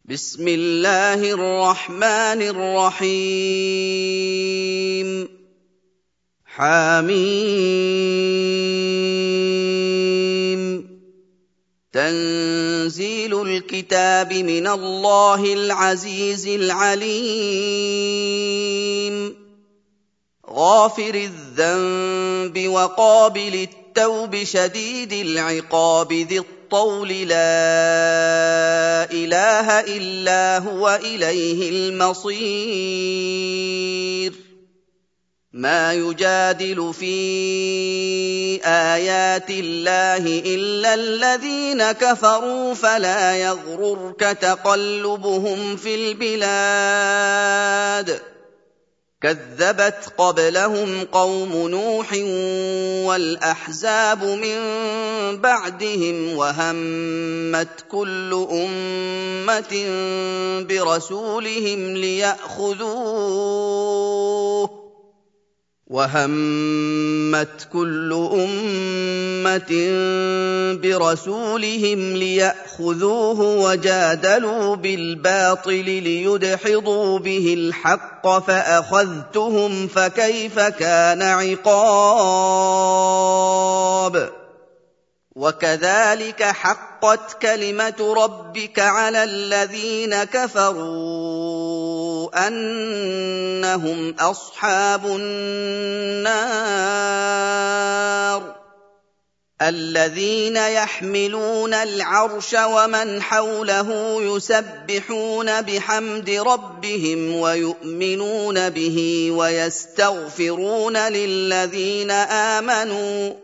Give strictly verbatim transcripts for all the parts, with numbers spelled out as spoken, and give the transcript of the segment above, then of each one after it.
بسم الله الرحمن الرحيم حم تنزيل الكتاب من الله العزيز العليم غافر الذنب وقابل التوب شديد العقاب ذي الطول لا إله إلا هو إليه المصير ما يجادل في آيات الله إلا الذين كفروا فلا يغررك تقلبهم في البلاد كذبت قبلهم قوم نوح والأحزاب من بعدهم وهمت كل أمة برسولهم ليأخذوه وهمت كل أمة برسولهم ليأخذوه وجادلوا بالباطل ليدحضوا به الحق فأخذتهم فكيف كان عقاب وكذلك حقت كلمة ربك على الذين كفروا أنهم أصحاب النار الذين يحملون العرش ومن حوله يسبحون بحمد ربهم ويؤمنون به ويستغفرون للذين آمنوا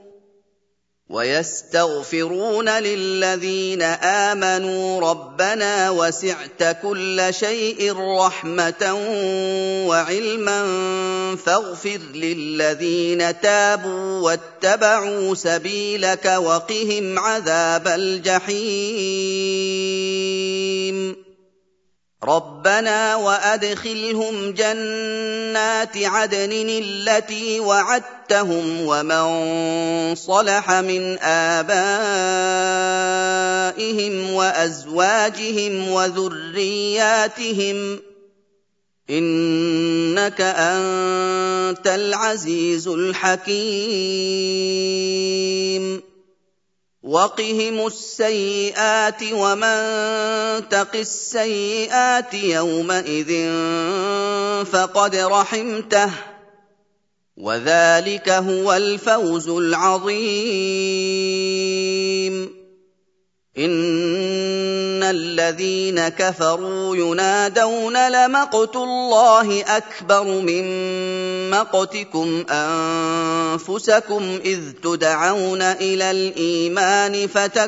ويستغفرون للذين آمنوا ربنا وسعت كل شيء رحمة وعلما فاغفر للذين تابوا واتبعوا سبيلك وقهم عذاب الجحيم ربنا وأدخلهم جنات عدن التي وعدتهم ومن صلح من آبائهم وأزواجهم وذرياتهم إنك أنت العزيز الحكيم وقهم السيئات ومن تق السيئات يومئذ فقد رحمته وذلك هو الفوز العظيم إن الذين كفروا ينادون لمقت الله أكبر من مقتكم أنفسكم إذ تدعون إلى الإيمان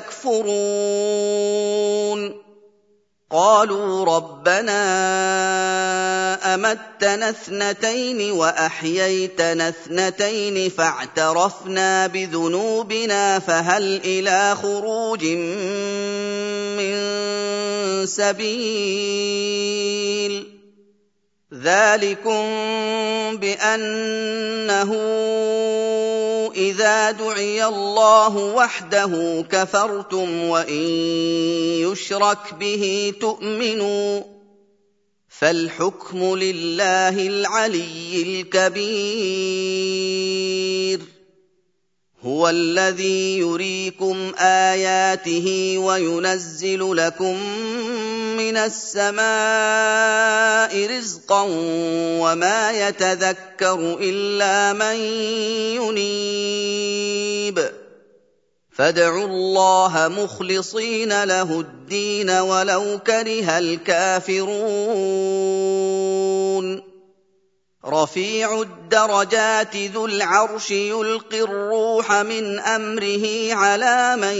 فتكفرون قالوا ربنا أمتنا اثنتين وأحييتنا اثنتين فاعترفنا بذنوبنا فهل إلى خروج من سبيل ذلكم بأنه إذا دعي الله وحده كفرتم وإن يشرك به تؤمنوا فالحكم لله العلي الكبير هو الذي يريكم آياته وينزل لكم من السماء رزقا وما يتذكر إلا من ينيب فادعوا الله مخلصين له الدين ولو كره الكافرون رفيع الدرجات ذو العرش يلقي الروح من أمره على من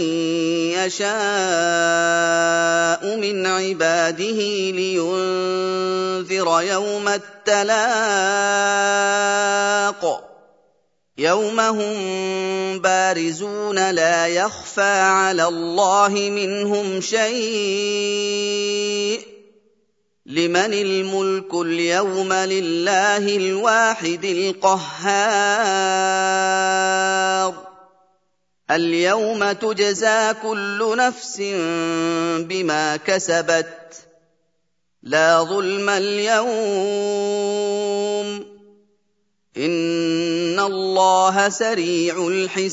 يشاء من عباده لينذر يوم التلاق يوم هم بارزون لا يخفى على الله منهم شيء لمن الملك اليوم لله الواحد القهار اليوم تجزى كل نفس بما كسبت لا ظلم اليوم إن الله سريع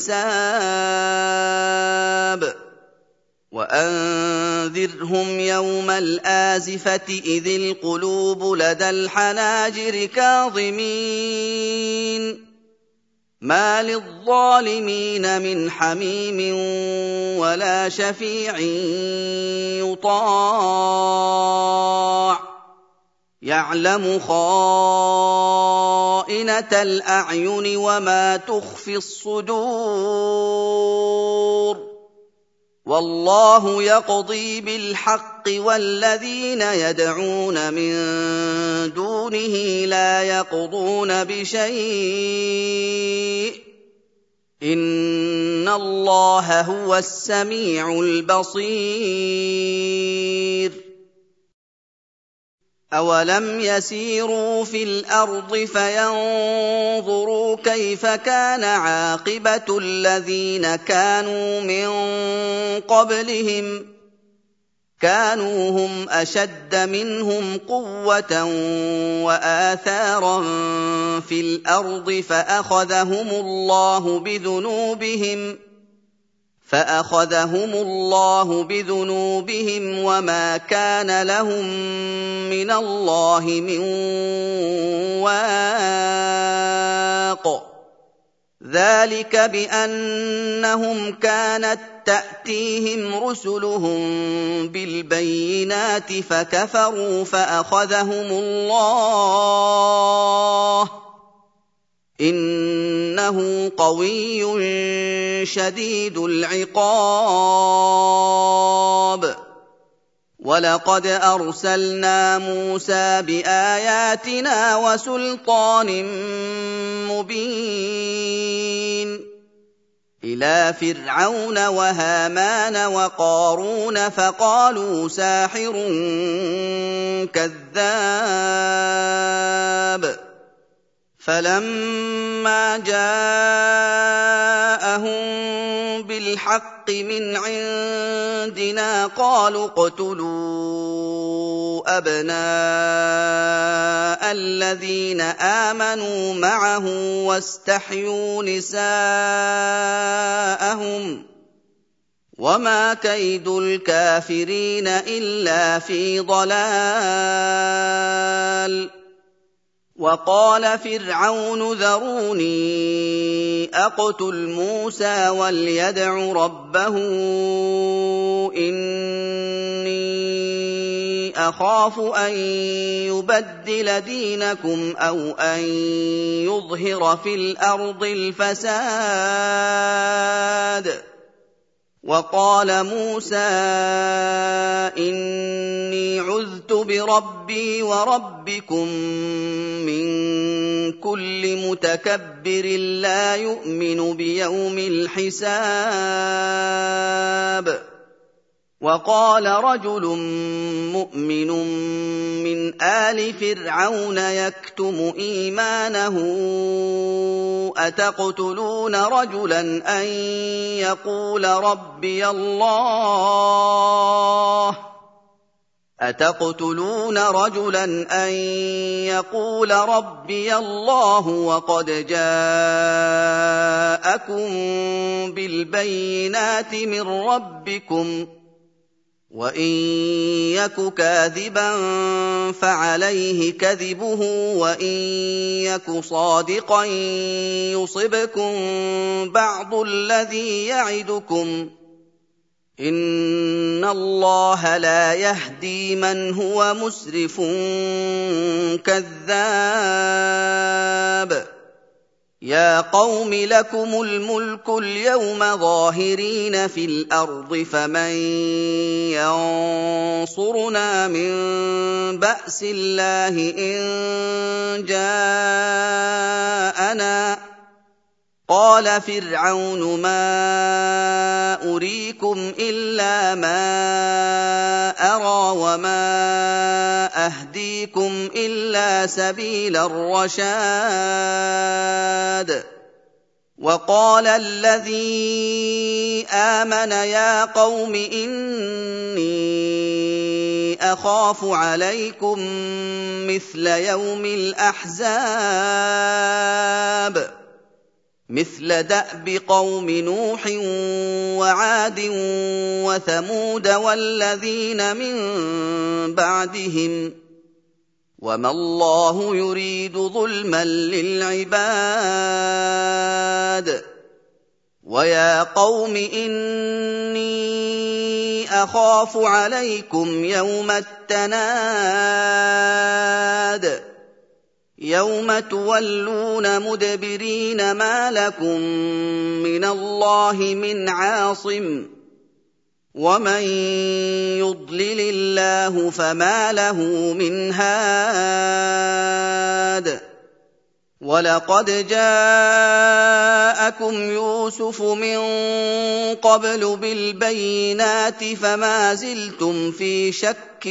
الحساب وأنذرهم يوم الآزفة إذ القلوب لدى الحناجر كاظمين ما للظالمين من حميم ولا شفيع يطاع يعلم خائنة الأعين وما تخفي الصدور والله يقضي بالحق والذين يدعون من دونه لا يقضون بشيء إن الله هو السميع البصير أولم يسيروا في الأرض فينظروا كيف كان عاقبة الذين كانوا من قبلهم كانوا هم أشد منهم قوة وآثارا في الأرض فأخذهم الله بذنوبهم فأخذهم الله بذنوبهم وما كان لهم من الله من واق ذلك بأنهم كانت تأتيهم رسلهم بالبينات فكفروا فأخذهم الله إنه قوي شديد العقاب ولقد أرسلنا موسى بآياتنا وسلطان مبين إلى فرعون وهامان وقارون فقالوا ساحر كذاب فلما جاءهم بالحق من عندنا قالوا اقتلوا أبناء الذين آمنوا معه واستحيوا نساءهم وما كيد الكافرين إلا في ضلال وقال فرعون ذروني أقتل موسى وليدع ربه إني أخاف أن يبدل دينكم أو أن يظهر في الأرض الفساد وقال موسى إني عذت بربي وربكم من كل متكبر لا يؤمن بيوم الحساب وقال رجل مؤمن من آل فرعون يكتم إيمانه أتقتلون رجلا أن يقول ربي الله أتقتلون رجلا أن يقول ربي الله وقد جاءكم بالبينات من ربكم وإن يك كاذبا فعليه كذبه وإن يك صادقا يصبكم بعض الذي يعدكم إن الله لا يهدي من هو مسرف كذاب يا قوم لكم الملك اليوم ظاهرين في الأرض فمن ينصرنا من بأس الله إن جاءنا قال فرعون ما أريكم إلا ما أرى وما أهديكم إلا سبيل الرشاد وقال الذي آمن يا قوم إني أخاف عليكم مثل يوم الأحزاب مثل دأب قوم نوح وعاد وثمود والذين من بعدهم وما الله يريد ظلما للعباد ويا قوم إني أخاف عليكم يوم التناد يوم تولون مدبرين ما لكم من الله من عاصم ومن يضلل الله فما له من هاد ولقد جاءكم يوسف من قبل بالبينات فما زلتم في شك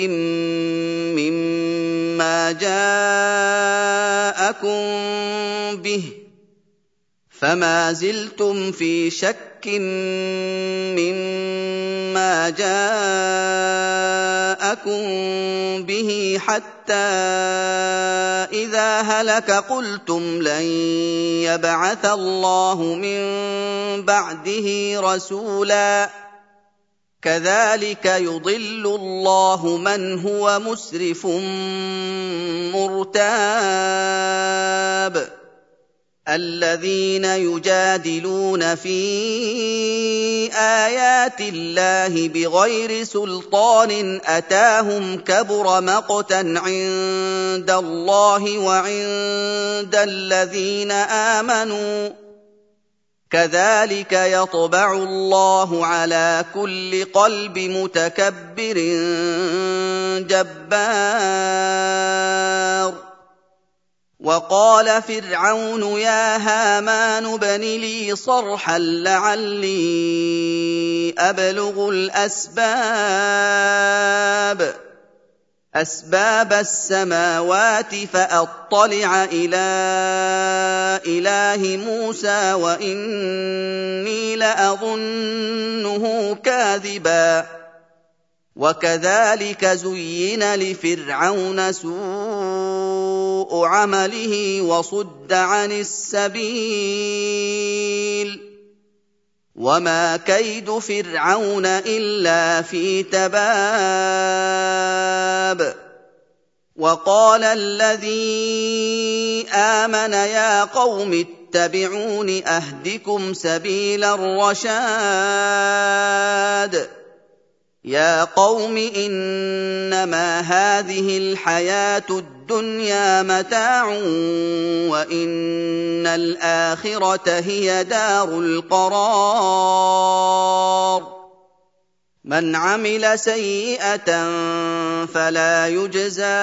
مما جاءكم به فما زلتم في شك مما جاءكم به حتى إذا هلك قلتم لن يبعث الله من بعده رسولا كذلك يضل الله من هو مسرف مرتاب الذين يجادلون في آيات الله بغير سلطان أتاهم كبر مقتا عند الله وعند الذين آمنوا كذلك يطبع الله على كل قلب متكبر جبار وقال فرعون يا هامان ابن لي صرحا لعلي أبلغ الأسباب أسباب السماوات فأطلع إلى إله موسى وإني لأظنه كاذبا وكذلك زين لفرعون سوء عمله وصد عن السبيل وما كيد فرعون إلا في تباب وقال الذي آمن يا قوم اتبعون أهدكم سبيل الرشاد يا قوم إنما هذه الحياة الدنيا متاع وإن الآخرة هي دار القرار من عمل سيئة فلا يجزى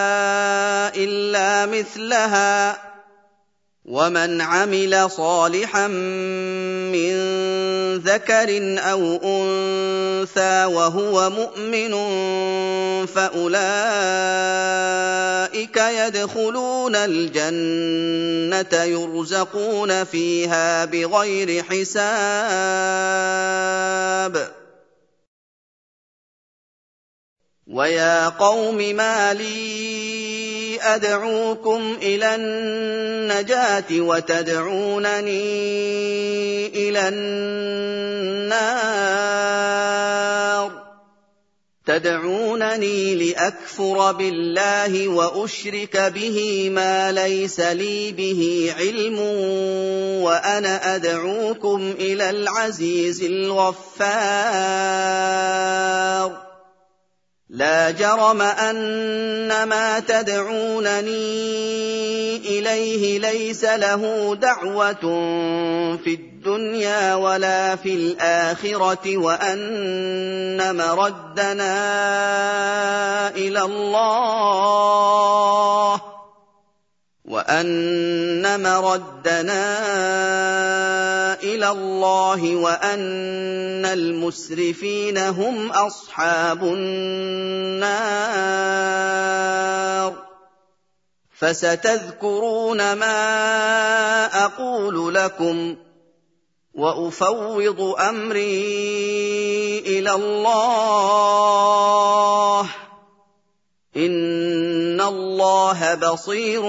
إلا مثلها ومن عمل صالحا من ذكر أو أنثى وهو مؤمن فأولئك يدخلون الجنة يرزقون فيها بغير حساب ويا قوم ما لي أدعوكم إلى النجاة وتدعونني إلى النار تدعونني لأكفر بالله وأشرك به ما ليس لي به علم وأنا أدعوكم إلى العزيز الغفار لا جرم أن ما تدعونني إليه ليس له دعوة في الدنيا ولا في الآخرة وأن مردنا إلى الله وأن مردنا إلى الله وأن المسرفين هم أصحاب النار فستذكرون ما أقول لكم وأفوض أمري إلى الله اللَّهَ بَصِيرٌ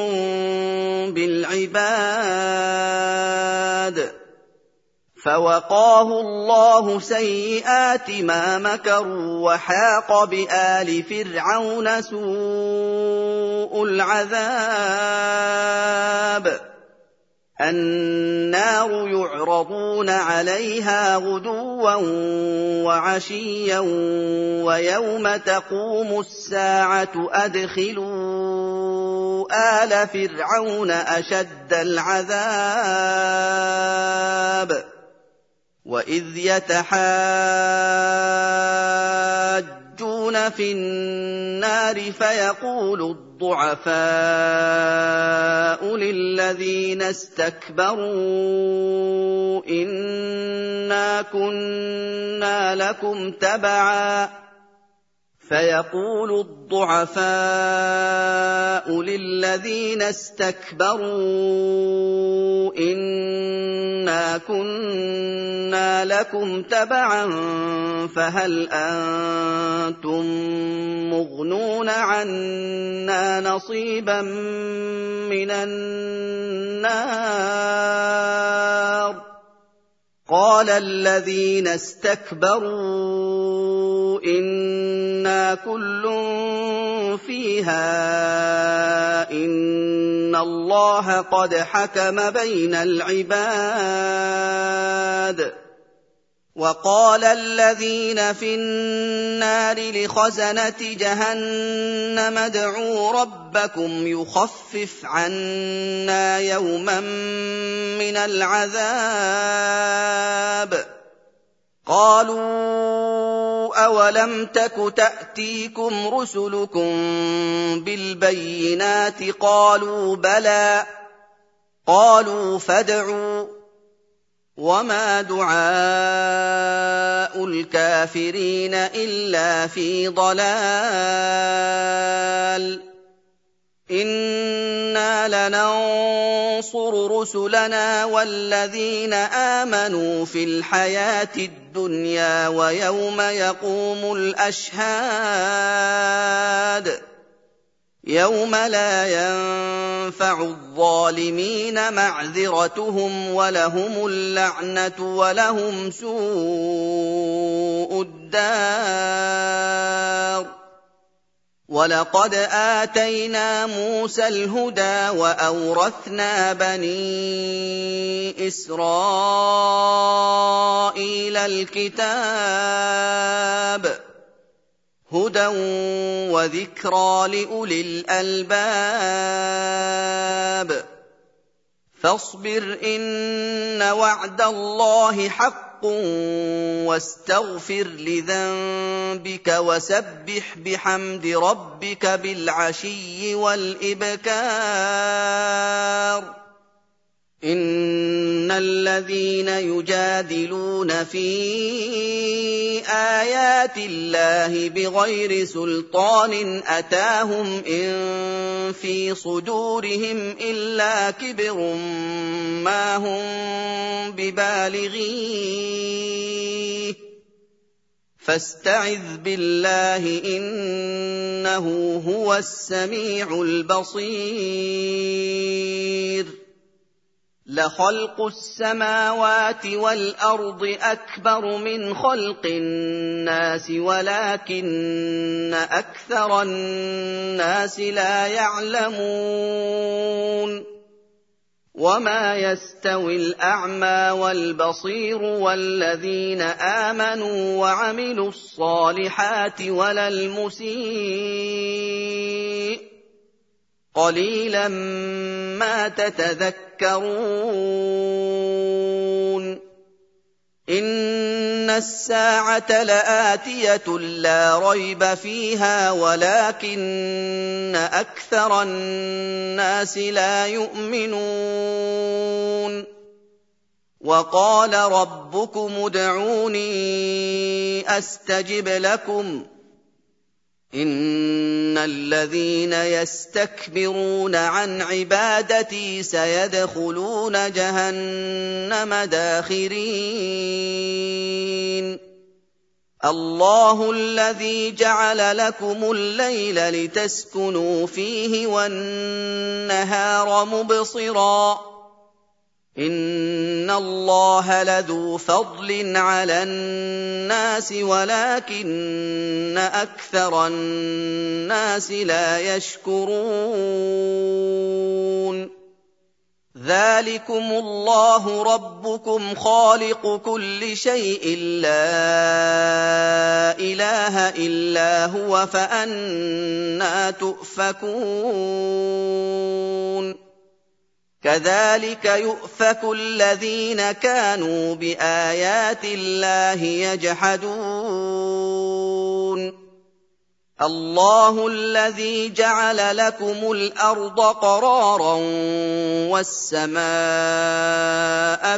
بِالْعِبَادِ فَوَقَاهُ اللَّهُ سَيِّئَاتِ مَا مَكَرُوا وَحَاقَ بِآلِ فِرْعَوْنَ سُوءُ الْعَذَابِ النَّارُ يُعْرَضُونَ عَلَيْهَا غُدُوًّا وَعَشِيًّا وَيَوْمَ تَقُومُ السَّاعَةُ أَدْخِلُوا آلَ فِرْعَوْنَ أَشَدَّ الْعَذَابِ وَإِذْ يَتَحَاجُّونَ فِي النَّارِ فَيَقُولُ الضُّعَفَاءُ لِلَّذِينَ اسْتَكْبَرُوا إِنَّا كُنَّا لَكُمْ تَبَعًا فَيَقُولُ الضُّعَفَاءُ لِلَّذِينَ اسْتَكْبَرُوا إِنَّا كُنَّا لَكُمْ تَبَعًا فَهَلْ أَنتُم مُّغْنُونَ عَنَّا نَصِيبًا مِّنَ النَّارِ قَالَ الَّذِينَ اسْتَكْبَرُوا إِنَّا كُلٌّ فِيهَا إِنَّ اللَّهَ قَدْ حَكَمَ بَيْنَ الْعِبَادِ وَقَالَ الَّذِينَ فِي النَّارِ لِخَزَنَةِ جَهَنَّمَ ادْعُوا رَبَّكُمْ يُخَفِّفْ عَنَّا يَوْمًا مِّنَ الْعَذَابِ قَالُوا أَوَلَمْ تَكُ تَأْتِيكُمْ رُسُلُكُم بِالْبَيِّنَاتِ قَالُوا بَلَىٰ قَالُوا فَادْعُوا وَمَا دُعَاءُ الْكَافِرِينَ إِلَّا فِي ضَلَالٍ إِنَّا لَنَنصُرُ رُسُلَنَا وَالَّذِينَ آمَنُوا فِي الْحَيَاةِ الدُّنْيَا وَيَوْمَ يَقُومُ الْأَشْهَادُ يَوْمَ لَا يَنفَعُ الظَّالِمِينَ مَعْذِرَتُهُمْ وَلَهُمُ اللَّعْنَةُ وَلَهُمْ سُوءُ الدَّارِ وَلَقَدْ آتَيْنَا مُوسَى الْهُدَىٰ وَأَوْرَثْنَا بَنِي إِسْرَائِيلَ الْكِتَابَ هُدًى وَذِكْرَىٰ لِأُولِي الْأَلْبَابِ فَاصْبِرْ إِنَّ وَعْدَ اللَّهِ حَقٌّ وَاسْتَغْفِرْ لِذَنبِكَ وَسَبِّحْ بِحَمْدِ رَبِّكَ بِالْعَشِيِّ وَالْإِبْكَارِ إِنَّ الَّذِينَ يُجَادِلُونَ فِي آيَاتِ اللَّهِ بِغَيْرِ سُلْطَانٍ أَتَاهُمْ إِن فِي صُدُورِهِمْ إِلَّا كِبْرٌ مَّا هُم بِبَالِغِيهِ فَاسْتَعِذْ بِاللَّهِ إِنَّهُ هُوَ السَّمِيعُ الْبَصِيرُ لَخَلْقُ السَّمَاوَاتِ وَالْأَرْضِ أَكْبَرُ مِنْ خَلْقِ النَّاسِ وَلَٰكِنَّ أَكْثَرَ النَّاسِ لَا يَعْلَمُونَ وَمَا يَسْتَوِي الْأَعْمَىٰ وَالْبَصِيرُ وَالَّذِينَ آمَنُوا وَعَمِلُوا الصَّالِحَاتِ وَلَا الْمُسِيءُ قَلِيلًا مَّا تَتَذَكَّرُونَ إِنَّ السَّاعَةَ لَآتِيَةٌ لَّا رَيْبَ فِيهَا وَلَٰكِنَّ أَكْثَرَ النَّاسِ لَا يُؤْمِنُونَ وَقَالَ رَبُّكُمُ ادْعُونِي أَسْتَجِبْ لَكُمْ إِنَّ الَّذِينَ يَسْتَكْبِرُونَ عَنْ عِبَادَتِي سَيَدْخُلُونَ جَهَنَّمَ دَاخِرِينَ الله الذي جعل لكم الليل لتسكنوا فيه والنهار مبصرا إن الله لذو فضل على الناس ولكن أكثر الناس لا يشكرون ذلكم الله ربكم خالق كل شيء لا إله إلا هو فأنى تؤفكون كذلك يؤفك الذين كانوا بآيات الله يجحدون الله الذي جعل لكم الأرض قرارا والسماء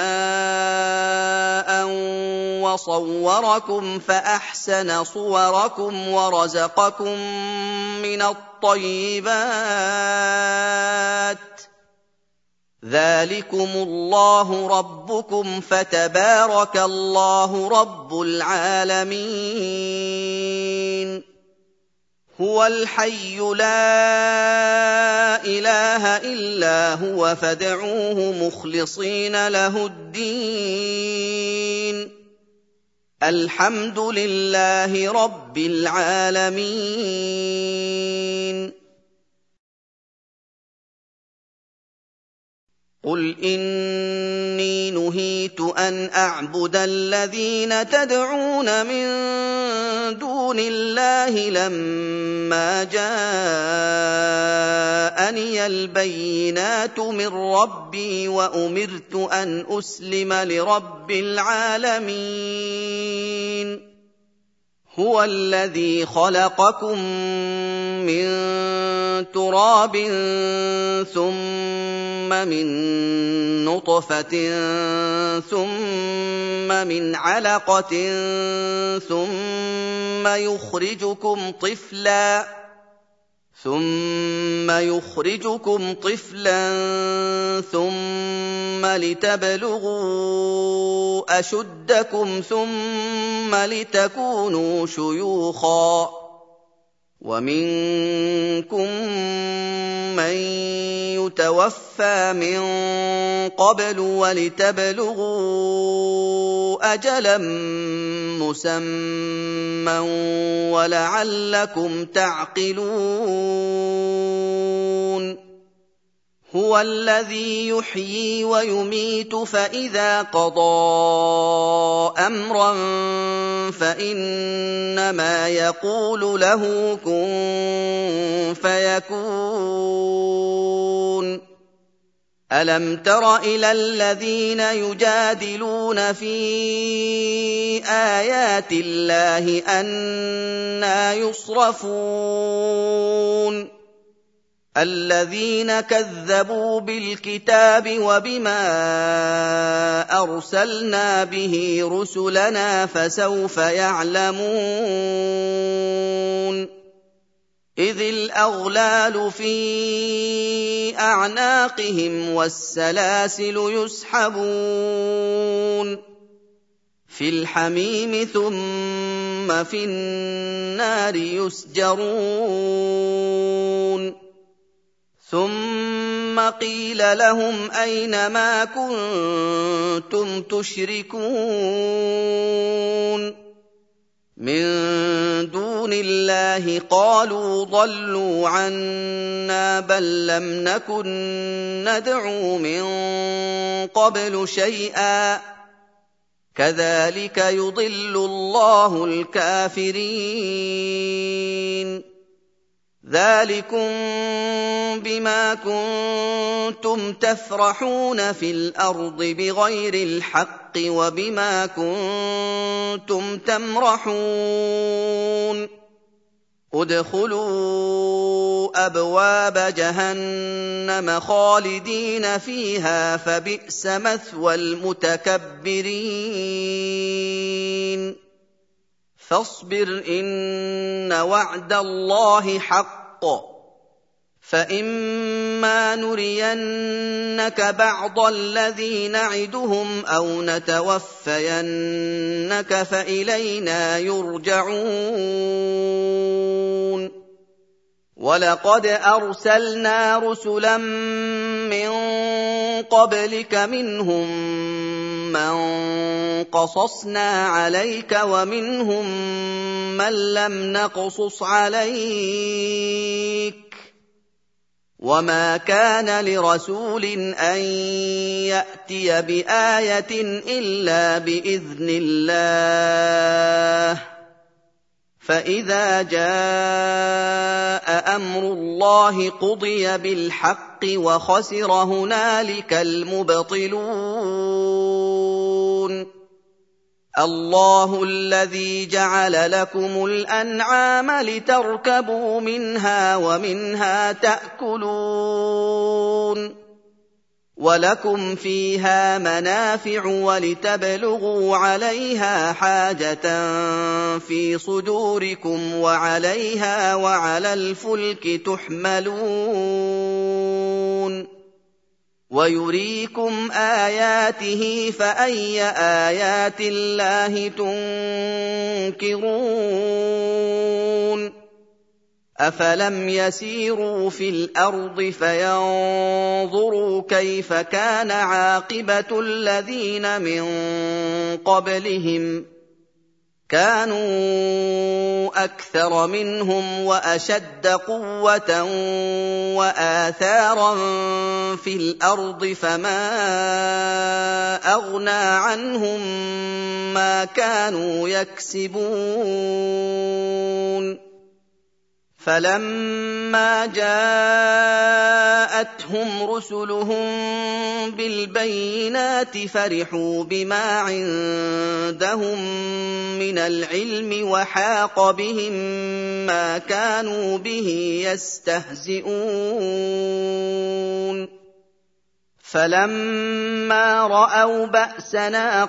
بناء وصوركم فأحسن صوركم ورزقكم من الطيبات ذلكم الله ربكم فتبارك الله رب العالمين هو الحي لا إله إلا هو فادعوه مخلصين له الدين الحمد لله رب العالمين قل إني نهيت أن أعبد الذين تدعون من دون الله لما جاءني البينات من ربي وأمرت أن أسلم لرب العالمين هو الذي خلقكم من تراب ثم من نطفة ثم من علقة ثم يخرجكم طفلا ثم يخرجكم طفلا ثم لتبلغوا أشدكم ثم لتكونوا شيوخا ومنكم من يتوفى من قبل ولتبلغوا أجلا مسمى ولعلكم تعقلون هو الذي يحيي ويميت فإذا قضى أمرا فإنما يقول له كن فيكون ألم تر إلى الذين يجادلون في آيات الله أنى يصرفون الذين كذبوا بالكتاب وبما أرسلنا به رسلنا فسوف يعلمون إذ الأغلال في أعناقهم والسلاسل يسحبون في الحميم ثم في النار يسجرون ثم قيل لهم أين ما كنتم تشركون من دون الله قالوا ضلوا عنا بل لم نكن ندعو من قبل شيئا كذلك يضل الله الكافرين ذلكم بما كنتم تفرحون في الأرض بغير الحق وبما كنتم تمرحون ادخلوا أبواب جهنم خالدين فيها فبئس مثوى المتكبرين فاصبر إن وعد الله حق فإما نرينك بعض الذي نعدهم أو نتوفينك فإلينا يرجعون ولقد أرسلنا رسلا من قبلك منهم من قصصنا عليك ومنهم من لم نقصص عليك وما كان لرسول أن يأتي بآية إلا بإذن الله فإذا جاء أمر الله قضي بالحق وخسر هنالك المبطلون الله الذي جعل لكم الأنعام لتركبوا منها ومنها تأكلون ولكم فيها منافع ولتبلغوا عليها حاجة في صدوركم وعليها وعلى الفلك تحملون ويريكم آياته فأي آيات الله تنكرون أفلم يسيروا في الأرض فينظروا كيف كان عاقبة الذين من قبلهم كانوا أكثر منهم وأشد قوة وآثارا في الأرض فما أغنى عنهم ما كانوا يكسبون فلما جاءتهم رسلهم بالبينات فرحوا بما عندهم من العلم وحاق بهم ما كانوا به يستهزئون فلما رأوا بأسنا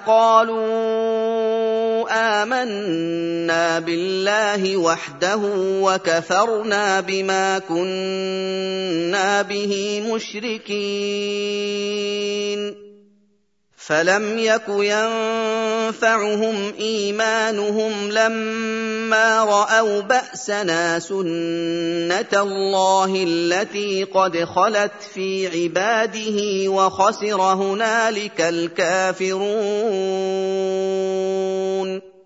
قالوا آمنا بالله وحده وكفرنا بما كنا به مشركين فلم يك ينفعهم إيمانهم لما رأوا بأسنا سنة الله التي قد خلت في عباده وخسر هنالك الكافرون